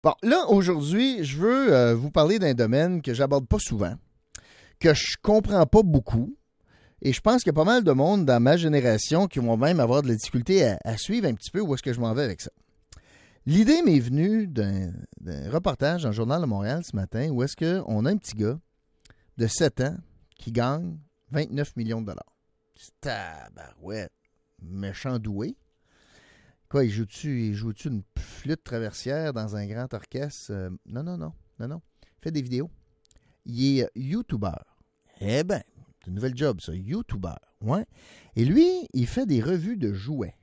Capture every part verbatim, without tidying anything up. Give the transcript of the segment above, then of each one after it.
Bon, là, aujourd'hui, je veux euh, vous parler d'un domaine que j'aborde pas souvent, que je comprends pas beaucoup, et je pense qu'il y a pas mal de monde dans ma génération qui vont même avoir de la difficulté à, à suivre un petit peu où est-ce que je m'en vais avec ça. L'idée m'est venue d'un, d'un reportage dans le Journal de Montréal ce matin où est-ce qu'on a un petit gars de sept ans qui gagne vingt-neuf millions de dollars. Tabarouette, méchant doué. Quoi, il joue-tu, il joue-tu une flûte traversière dans un grand orchestre? Euh, non, non, non, non, non. Il fait des vidéos. Il est YouTuber. Eh bien, c'est une nouvelle job, ça. YouTuber. Ouais. Et lui, il fait des revues de jouets.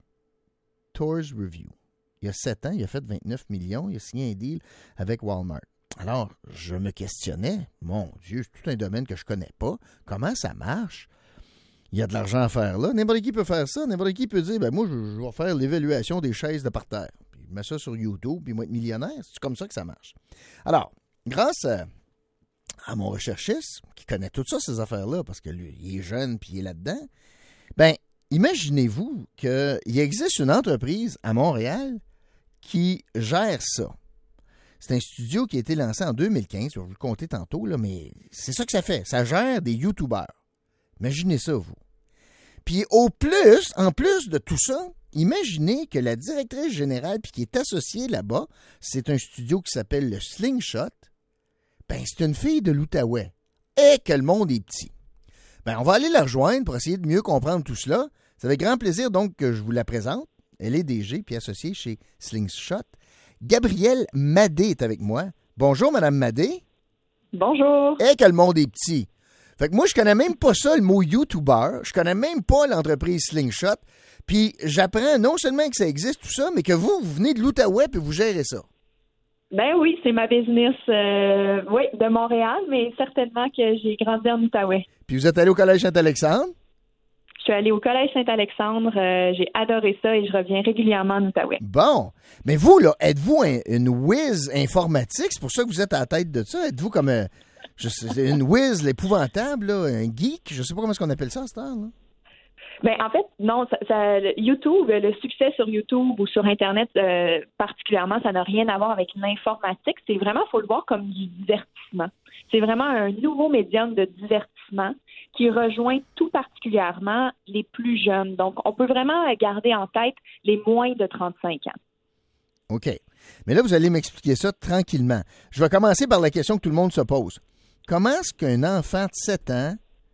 Toys Review. Il y a sept ans, il a fait vingt-neuf millions. Il a signé un deal avec Walmart. Alors, je me questionnais. Mon Dieu, c'est tout un domaine que je ne connais pas. Comment ça marche? Il y a de l'argent à faire là. N'importe qui peut faire ça. N'importe qui peut dire, ben moi, je, je vais faire l'évaluation des chaises de parterre. Puis je mets ça sur YouTube, puis il va être millionnaire. C'est comme ça que ça marche. Alors, grâce à, à mon recherchiste, qui connaît tout ça, ces affaires-là, parce que lui, il est jeune, puis il est là-dedans, ben, imaginez-vous qu'il existe une entreprise à Montréal qui gère ça. C'est un studio qui a été lancé en deux mille quinze. Je vais vous le compter tantôt, là, mais c'est ça que ça fait. Ça gère des YouTubers. Imaginez ça, vous. Puis au plus, en plus de tout ça, imaginez que la directrice générale, puis qui est associée là-bas, c'est un studio qui s'appelle le Slingshot. Ben, c'est une fille de l'Outaouais. Et que le monde est petit. Ben, on va aller la rejoindre pour essayer de mieux comprendre tout cela. C'est avec grand plaisir, donc, que je vous la présente. Elle est D G puis associée chez Slingshot. Gabrielle Madé est avec moi. Bonjour, Madame Madé. Bonjour. Et que le monde est petit. Fait que moi, je connais même pas ça, le mot YouTuber. Je connais même pas l'entreprise Slingshot. Puis j'apprends non seulement que ça existe, tout ça, mais que vous, vous venez de l'Outaouais et vous gérez ça. Ben oui, c'est ma business, euh, oui, de Montréal, mais certainement que j'ai grandi en Outaouais. Puis vous êtes allé au Collège Saint-Alexandre? Je suis allée au Collège Saint-Alexandre. Euh, j'ai adoré ça et je reviens régulièrement en Outaouais. Bon. Mais vous, là, êtes-vous un, une whiz informatique? C'est pour ça que vous êtes à la tête de ça? Êtes-vous comme... Euh, Je sais, une whiz, l'épouvantable, là, un geek, je sais pas comment est-ce qu'on appelle ça à cette heure-là. Ben, en fait, non, ça, ça, YouTube, le succès sur YouTube ou sur Internet euh, particulièrement, ça n'a rien à voir avec l'informatique. C'est vraiment, il faut le voir comme du divertissement. C'est vraiment un nouveau médium de divertissement qui rejoint tout particulièrement les plus jeunes. Donc, on peut vraiment garder en tête les moins de trente-cinq ans. OK. Mais là, vous allez m'expliquer ça tranquillement. Je vais commencer par la question que tout le monde se pose. Comment est-ce qu'un enfant de sept ans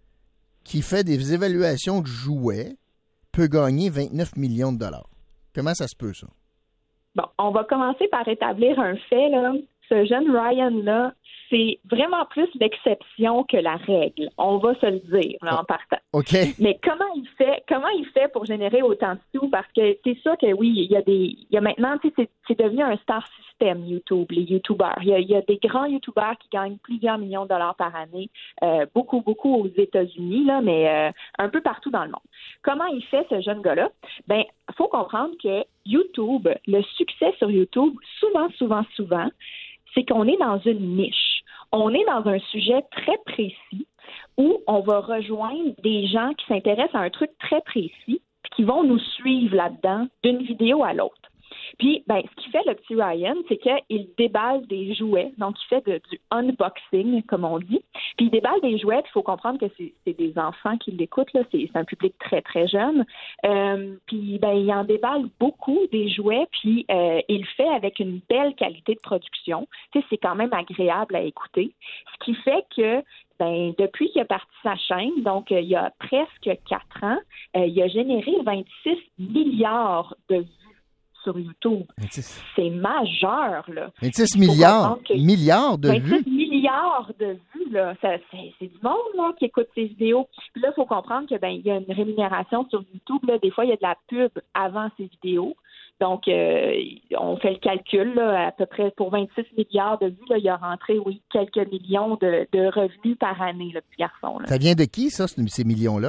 qui fait des évaluations de jouets peut gagner vingt-neuf millions de dollars? Comment ça se peut, ça? Bon, on va commencer par établir un fait, là. Ce jeune Ryan-là, c'est vraiment plus l'exception que la règle. On va se le dire, là, en partant. OK. Mais comment il fait, comment il fait pour générer autant de sous? Parce que c'est sûr que oui, il y a des, il y a maintenant, tu sais, c'est, c'est devenu un star system, YouTube, les YouTubers. Il y a, il y a des grands YouTubers qui gagnent plusieurs millions de dollars par année, euh, beaucoup, beaucoup aux États-Unis, là, mais euh, un peu partout dans le monde. Comment il fait, ce jeune gars-là? Ben, il faut comprendre que YouTube, le succès sur YouTube, souvent, souvent, souvent, c'est qu'on est dans une niche. On est dans un sujet très précis où on va rejoindre des gens qui s'intéressent à un truc très précis puis qui vont nous suivre là-dedans d'une vidéo à l'autre. Puis, ben, ce qu'il fait, le petit Ryan, c'est qu'il déballe des jouets. Donc, il fait de, du unboxing, comme on dit. Puis, il déballe des jouets. Il faut comprendre que c'est, c'est des enfants qui l'écoutent, là. C'est, c'est un public très, très jeune. Euh, puis, ben, il en déballe beaucoup des jouets. Puis, euh, il le fait avec une belle qualité de production. Tu sais, c'est quand même agréable à écouter. Ce qui fait que ben, depuis qu'il a parti sa chaîne, donc euh, il y a presque quatre ans, euh, il a généré vingt-six milliards de vues sur YouTube. vingt-six C'est majeur, là. vingt-six milliards, milliards de vues? vingt-six milliards de vues, là. Ça, c'est, c'est du monde, là, qui écoute ces vidéos. Puis là, il faut comprendre que, ben, il y a une rémunération sur YouTube, là. Des fois, il y a de la pub avant ces vidéos. Donc, euh, on fait le calcul, là, à peu près pour vingt-six milliards de vues, là, il a rentré, oui, quelques millions de, de revenus par année, le petit garçon, là. Ça vient de qui, ça, ces millions-là?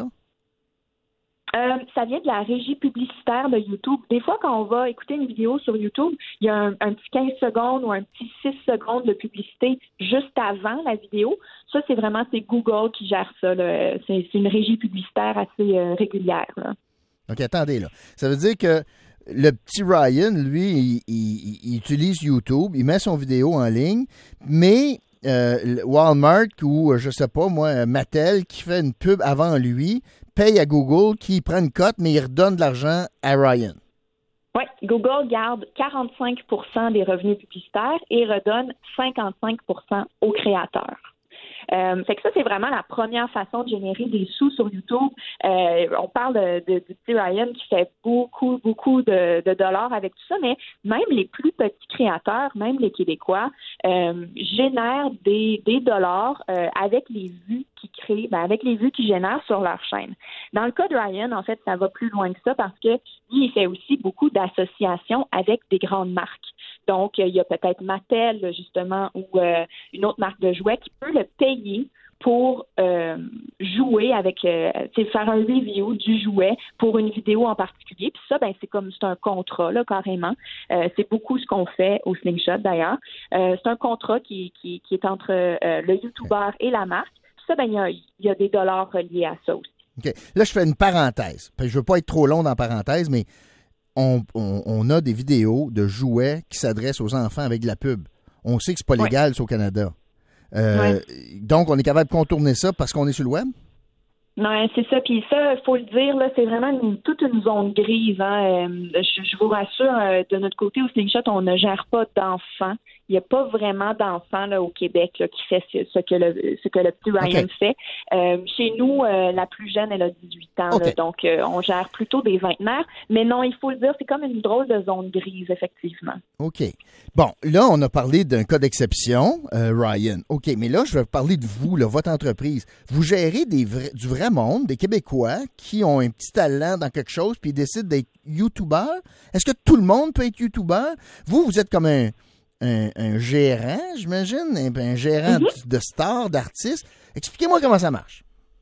Euh, ça vient de la régie publicitaire de YouTube. Des fois, quand on va écouter une vidéo sur YouTube, il y a un, un petit quinze secondes ou un petit six secondes de publicité juste avant la vidéo. Ça, c'est vraiment c'est Google qui gère ça, là. C'est, c'est une régie publicitaire assez euh, régulière, là. OK, attendez, là. Ça veut dire que le petit Ryan, lui, il, il, il utilise YouTube, il met son vidéo en ligne, mais euh, Walmart ou, je sais pas, moi, Mattel, qui fait une pub avant lui, paye à Google, qui prend une cote, mais il redonne de l'argent à Ryan. Oui, Google garde quarante-cinq pour cent des revenus publicitaires et redonne cinquante-cinq pour cent aux créateurs. Euh, fait que ça, c'est vraiment la première façon de générer des sous sur YouTube. Euh, on parle de, de, du petit Ryan qui fait beaucoup, beaucoup de, de dollars avec tout ça, mais même les plus petits créateurs, même les Québécois, euh, génèrent des, des dollars euh, avec les vues qu'ils créent, ben avec les vues qu'ils génèrent sur leur chaîne. Dans le cas de Ryan, en fait, ça va plus loin que ça parce que lui, il fait aussi beaucoup d'associations avec des grandes marques. Donc, il y a peut-être Mattel, justement, ou euh, une autre marque de jouets qui peut le payer pour euh, jouer avec, euh, faire un review du jouet pour une vidéo en particulier. Puis ça, ben c'est comme, c'est un contrat, là, carrément. Euh, c'est beaucoup ce qu'on fait au Slingshot, d'ailleurs. Euh, c'est un contrat qui, qui, qui est entre euh, le YouTuber et la marque. Puis ça, ben il y a, il y a des dollars reliés à ça aussi. OK. Là, je fais une parenthèse. Je ne veux pas être trop long dans la parenthèse, mais On, on, on a des vidéos de jouets qui s'adressent aux enfants avec de la pub. On sait que c'est pas légal, ouais. C'est au Canada. Euh, ouais. Donc, on est capable de contourner ça parce qu'on est sur le web? Non, c'est ça. Puis ça, il faut le dire, là, c'est vraiment une, toute une zone grise. Hein. Euh, je, je vous rassure, euh, de notre côté, au Slingshot, on ne gère pas d'enfants. Il n'y a pas vraiment d'enfants là, au Québec là, qui fait ce, ce que le ce que le petit Ryan okay. fait. Euh, chez nous, euh, la plus jeune, elle a dix-huit ans. Okay. Là, donc, euh, on gère plutôt des vingtenaires. Mais non, il faut le dire, c'est comme une drôle de zone grise, effectivement. OK. Bon, là, on a parlé d'un cas d'exception, euh, Ryan. OK, mais là, je vais parler de vous, là, votre entreprise. Vous gérez des vrais, du vrai monde, des Québécois qui ont un petit talent dans quelque chose puis ils décident d'être YouTubeurs. Est-ce que tout le monde peut être YouTubeur? Vous, vous êtes comme un... Un, un gérant, j'imagine, un, un gérant mm-hmm. de, de stars, d'artistes. Expliquez-moi comment ça marche.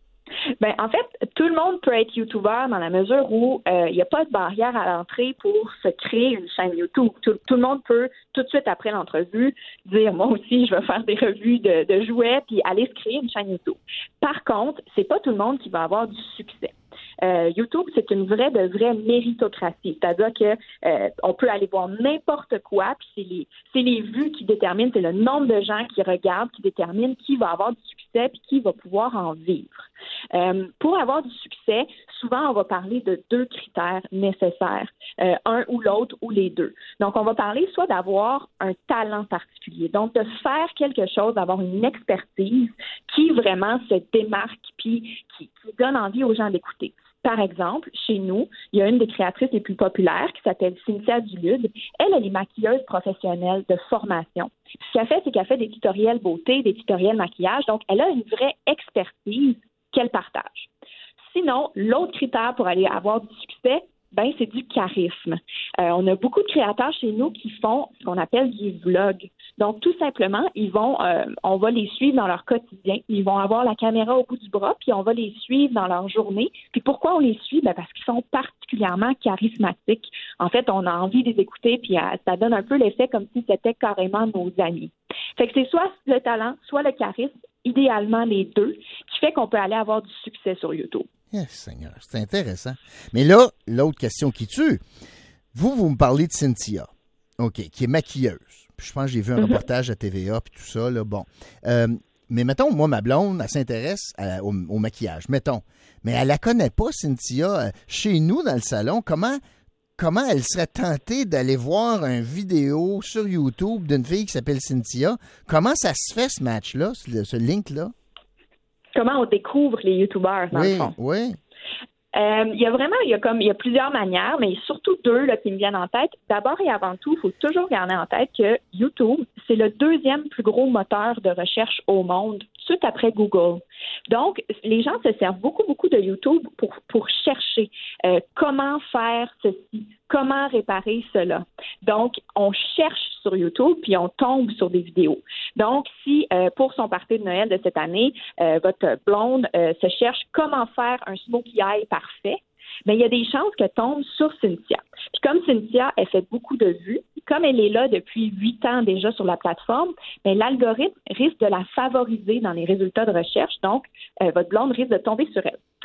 Ben, en fait, tout le monde peut être YouTuber dans la mesure où il euh, n'y a pas de barrière à l'entrée pour se créer une chaîne YouTube. Tout, tout le monde peut, tout de suite après l'entrevue, dire « Moi aussi, je vais faire des revues de, de jouets » puis aller se créer une chaîne YouTube. Par contre, c'est pas tout le monde qui va avoir du succès. Euh, YouTube, c'est une vraie de vraie méritocratie. C'est-à-dire que euh, on peut aller voir n'importe quoi, puis c'est les, c'est les vues qui déterminent, c'est le nombre de gens qui regardent qui déterminent qui va avoir du succès puis qui va pouvoir en vivre. Euh, pour avoir du succès, souvent, on va parler de deux critères nécessaires, euh, un ou l'autre ou les deux. Donc, on va parler soit d'avoir un talent particulier, donc de faire quelque chose, d'avoir une expertise qui vraiment se démarque puis qui, qui donne envie aux gens d'écouter. Par exemple, chez nous, il y a une des créatrices les plus populaires qui s'appelle Cynthia Dulude. Elle, elle est maquilleuse professionnelle de formation. Ce qu'elle fait, c'est qu'elle fait des tutoriels beauté, des tutoriels maquillage. Donc, elle a une vraie expertise qu'elle partage. Sinon, l'autre critère pour aller avoir du succès, ben c'est du charisme. Euh, on a beaucoup de créateurs chez nous qui font ce qu'on appelle du vlog. Donc, tout simplement, ils vont, euh, on va les suivre dans leur quotidien. Ils vont avoir la caméra au bout du bras, puis on va les suivre dans leur journée. Puis pourquoi on les suit? Ben parce qu'ils sont particulièrement charismatiques. En fait, on a envie de les écouter, puis euh, ça donne un peu l'effet comme si c'était carrément nos amis. Fait que c'est soit le talent, soit le charisme, idéalement les deux, qui fait qu'on peut aller avoir du succès sur YouTube. Yes, Seigneur, c'est intéressant. Mais là, l'autre question qui tue, vous, vous me parlez de Cynthia, OK, qui est maquilleuse. Puis je pense que j'ai vu un mm-hmm. reportage à T V A puis tout ça, là, bon. Euh, mais mettons, moi, ma blonde, elle s'intéresse à, au, au maquillage, mettons. Mais elle la connaît pas, Cynthia. Chez nous, dans le salon, comment... Comment elle serait tentée d'aller voir une vidéo sur YouTube d'une fille qui s'appelle Cynthia? Comment ça se fait, ce match-là, ce, ce link-là? Comment on découvre les YouTubers, dans oui, le fond? Oui, Euh, il y a vraiment, il y a comme, il y a plusieurs manières, mais surtout deux là, qui me viennent en tête. D'abord et avant tout, il faut toujours garder en tête que YouTube, c'est le deuxième plus gros moteur de recherche au monde, suite après Google. Donc, les gens se servent beaucoup, beaucoup de YouTube pour, pour chercher euh, comment faire ceci, comment réparer cela. Donc, on cherche sur YouTube, puis on tombe sur des vidéos. Donc, si euh, pour son party de Noël de cette année, euh, votre blonde euh, se cherche comment faire un smokey eye parfait, bien, il y a des chances qu'elle tombe sur Cynthia. Puis comme Cynthia, elle fait beaucoup de vues, comme elle est là depuis huit ans déjà sur la plateforme, bien, l'algorithme risque de la favoriser dans les résultats de recherche. Donc, euh, votre blonde risque de tomber sur elle.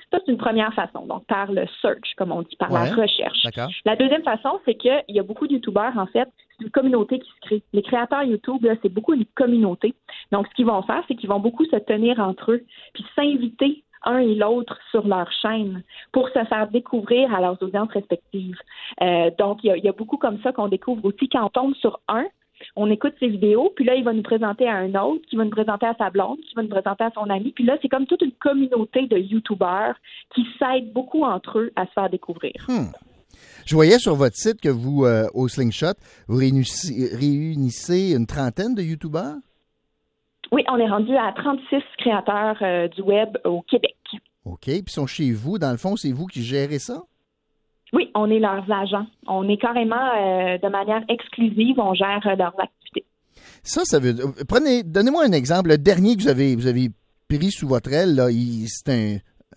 Ça, c'est une première façon, donc par le search, comme on dit, par ouais. la recherche. D'accord. La deuxième façon, c'est qu'il y a beaucoup de YouTubeurs, en fait, c'est une communauté qui se crée. Les créateurs YouTube, là, c'est beaucoup une communauté. Donc, ce qu'ils vont faire, c'est qu'ils vont beaucoup se tenir entre eux, puis s'inviter un et l'autre sur leur chaîne pour se faire découvrir à leurs audiences respectives. Euh, donc, il y, y a beaucoup comme ça qu'on découvre aussi quand on tombe sur un. On écoute ses vidéos, puis là, il va nous présenter à un autre, qui va nous présenter à sa blonde, qui va nous présenter à son ami. Puis là, c'est comme toute une communauté de YouTubeurs qui s'aident beaucoup entre eux à se faire découvrir. Hmm. Je voyais sur votre site que vous, euh, au Slingshot, vous réunissez, réunissez une trentaine de YouTubeurs? Oui, on est rendu à trente-six créateurs euh, du web au Québec. OK. Puis ils sont chez vous. Dans le fond, c'est vous qui gérez ça? Oui, on est leurs agents. On est carrément, euh, de manière exclusive, on gère euh, leurs activités. Ça, ça veut dire... Prenez, donnez-moi un exemple. Le dernier que vous avez, vous avez pris sous votre aile, là, il, c'est un...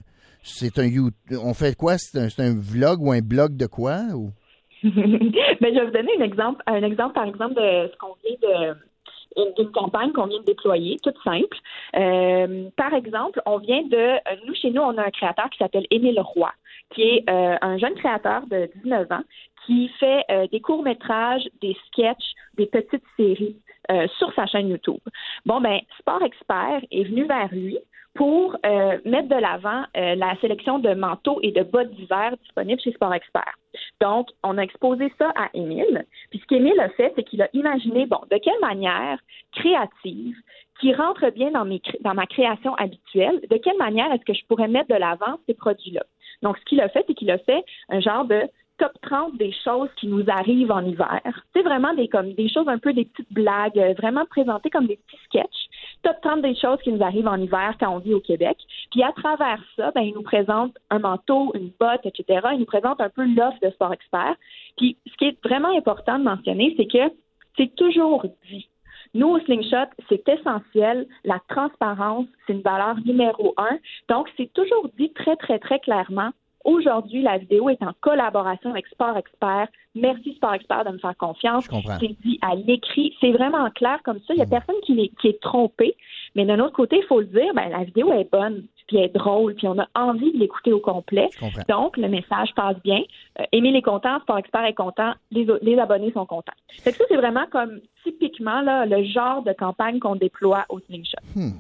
C'est un... On fait quoi? C'est un, c'est un vlog ou un blog de quoi? Ou... Ben, je vais vous donner un exemple, un exemple, par exemple, de ce qu'on vient de... d'une campagne qu'on vient de déployer, toute simple. Euh, par exemple, on vient de... Nous, chez nous, on a un créateur qui s'appelle Émile Roy, qui est euh, un jeune créateur de dix-neuf ans qui fait euh, des courts-métrages, des sketchs, des petites séries euh, sur sa chaîne YouTube. Bon, ben, Sport Expert est venu vers lui pour euh, mettre de l'avant euh, la sélection de manteaux et de bottes d'hiver disponibles chez Sport Expert. Donc, on a exposé ça à Émile. Puis ce qu'Émile a fait, c'est qu'il a imaginé, bon, de quelle manière créative, qui rentre bien dans, mes, dans ma création habituelle, de quelle manière est-ce que je pourrais mettre de l'avant ces produits-là. Donc, ce qu'il a fait, c'est qu'il a fait un genre de top trente des choses qui nous arrivent en hiver. C'est vraiment des, comme, des choses un peu, des petites blagues, euh, vraiment présentées comme des petits sketchs. Top trente des choses qui nous arrivent en hiver quand on vit au Québec. Puis à travers ça, ben, il nous présente un manteau, une botte, et cetera. Il nous présente un peu l'offre de Sport Expert. Puis ce qui est vraiment important de mentionner, c'est que c'est toujours dit. Nous, au Slingshot, c'est essentiel. La transparence, c'est une valeur numéro un. Donc, c'est toujours dit très, très, très clairement. Aujourd'hui, la vidéo est en collaboration avec Sport Expert. Merci Sport Expert de me faire confiance. Je comprends. C'est dit à l'écrit. C'est vraiment clair comme ça. Il n'y a personne qui est, qui est trompé. Mais d'un autre côté, il faut le dire, ben, la vidéo est bonne, puis elle est drôle, puis on a envie de l'écouter au complet. Donc, le message passe bien. Euh, Émile est content, Sport Expert est content, les, les abonnés sont contents. Fait que ça, c'est vraiment comme typiquement là, le genre de campagne qu'on déploie au Slingshot. Hmm.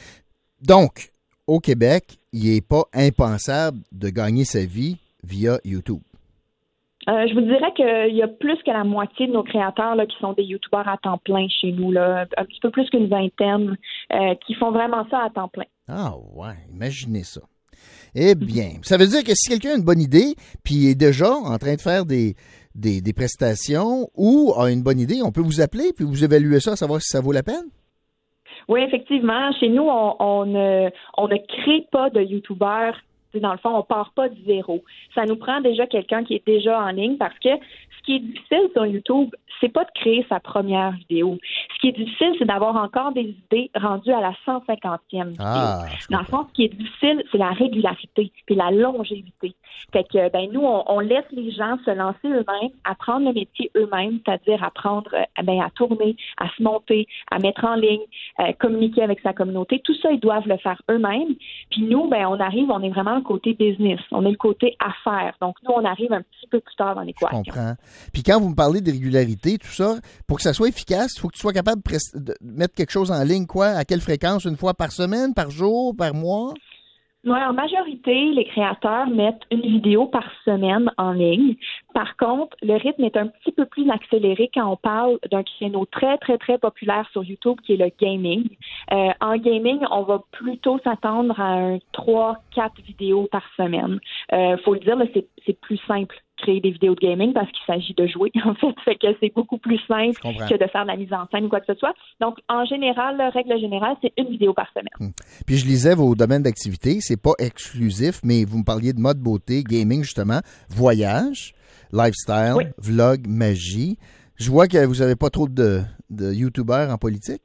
Donc, au Québec, il n'est pas impensable de gagner sa vie via YouTube. Euh, je vous dirais qu'il y a plus que la moitié de nos créateurs là, qui sont des YouTubeurs à temps plein chez nous, là, un petit peu plus qu'une vingtaine, euh, qui font vraiment ça à temps plein. Ah ouais, imaginez ça. Eh bien, ça veut dire que si quelqu'un a une bonne idée, puis est déjà en train de faire des, des, des prestations ou a une bonne idée, on peut vous appeler puis vous évaluer ça, savoir si ça vaut la peine? Oui, effectivement. Chez nous, on, on, ne, on ne crée pas de YouTubeurs. Dans le fond, on part pas de zéro. Ça nous prend déjà quelqu'un qui est déjà en ligne parce que ce qui est difficile sur YouTube, c'est pas de créer sa première vidéo. Ce qui est difficile, c'est d'avoir encore des idées rendues à la cent cinquantième vidéo. Ah, dans le fond, ce qui est difficile, c'est la régularité puis la longévité. Fait que, ben, nous, on, on laisse les gens se lancer eux-mêmes, apprendre le métier eux-mêmes, c'est-à-dire apprendre euh, ben, à tourner, à se monter, à mettre en ligne, euh, communiquer avec sa communauté. Tout ça, ils doivent le faire eux-mêmes. Puis nous, ben, on arrive, on est vraiment le côté business. On est le côté affaires. Donc, nous, on arrive un petit peu plus tard dans l'équation. Je comprends. Puis quand vous me parlez de régularité, tout ça, pour que ça soit efficace, il faut que tu sois capable de, pres- de mettre quelque chose en ligne, quoi? À quelle fréquence? Une fois par semaine, par jour, par mois? Oui, en majorité, les créateurs mettent une vidéo par semaine en ligne. Par contre, le rythme est un petit peu plus accéléré quand on parle d'un créneau très, très, très populaire sur YouTube qui est le gaming. Euh, en gaming, on va plutôt s'attendre à un trois quatre vidéos par semaine. Euh, faut le dire, là, c'est, c'est plus simple créer des vidéos de gaming parce qu'il s'agit de jouer, en fait. Fait que c'est beaucoup plus simple que de faire de la mise en scène ou quoi que ce soit. Donc, en général, la règle générale, c'est une vidéo par semaine. Hum. Puis je lisais vos domaines d'activité. C'est pas exclusif, mais vous me parliez de mode beauté, gaming, justement, voyage, lifestyle, oui. vlog, magie. Je vois que vous avez pas trop de, de YouTubeurs en politique.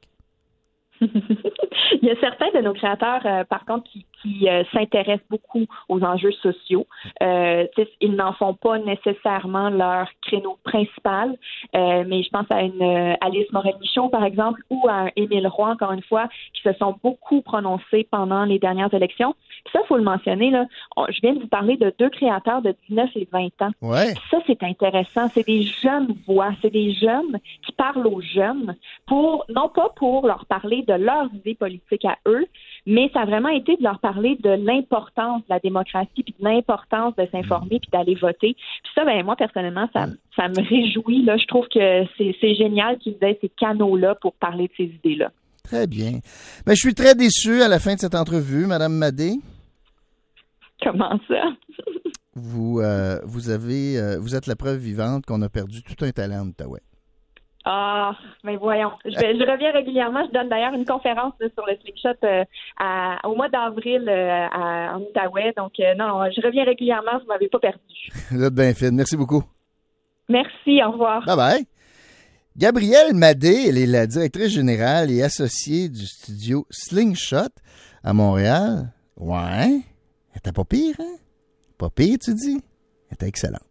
Il y a certains de nos créateurs, euh, par contre, qui, qui euh, s'intéressent beaucoup aux enjeux sociaux. Euh, ils n'en font pas nécessairement leur créneau principal, euh, mais je pense à une euh, Alice Morel-Michaud, par exemple, ou à un Émile Roy, encore une fois, qui se sont beaucoup prononcés pendant les dernières élections. Puis ça, il faut le mentionner, là, on, je viens de vous parler de deux créateurs de dix-neuf et vingt ans. Ouais. Puis ça, c'est intéressant. C'est des jeunes voix, c'est des jeunes qui parlent aux jeunes pour, non pas pour leur parler de leurs idées politiques à eux, mais ça a vraiment été de leur parler de l'importance de la démocratie, puis de l'importance de s'informer, puis d'aller voter. Puis ça, ben moi, personnellement, ça, ça me réjouit. Là. Je trouve que c'est, c'est génial qu'ils aient ces canaux-là pour parler de ces idées-là. Très bien. Ben, je suis très déçu à la fin de cette entrevue, Madame Madé. Comment ça? Vous, euh, vous avez, euh, vous êtes la preuve vivante qu'on a perdu tout un talent en Outaouais. Ah, mais voyons. Je, vais, je reviens régulièrement. Je donne d'ailleurs une conférence là, sur le slingshot euh, à, au mois d'avril euh, à, en Outaouais. Donc, euh, non, je reviens régulièrement. Vous ne m'avez pas perdu. Vous êtes bien fine. Merci beaucoup. Merci. Au revoir. Bye bye. Gabrielle Madé, elle est la directrice générale et associée du studio Slingshot à Montréal. Ouais. Elle était pas pire, hein? Pas pire, tu dis? Elle était excellente.